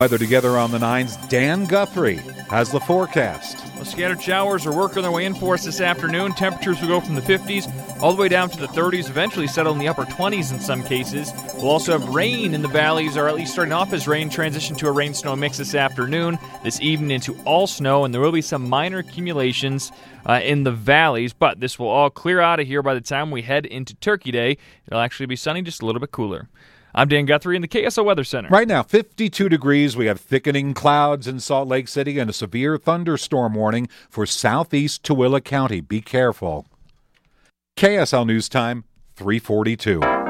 Weather together on the 9s. Dan Guthrie has the forecast. Well, scattered showers are working their way in for us this afternoon. Temperatures will go from the 50s all the way down to the 30s, eventually settle in the upper 20s in some cases. We'll also have rain in the valleys, or at least starting off as rain, transition to a rain-snow mix this afternoon, this evening into all snow, and there will be some minor accumulations in the valleys, but this will all clear out of here by the time we head into Turkey Day. It'll actually be sunny, just a little bit cooler. I'm Dan Guthrie in the KSL Weather Center. Right now, 52 degrees. We have thickening clouds in Salt Lake City and a severe thunderstorm warning for southeast Tooele County. Be careful. KSL News Time, 3:42.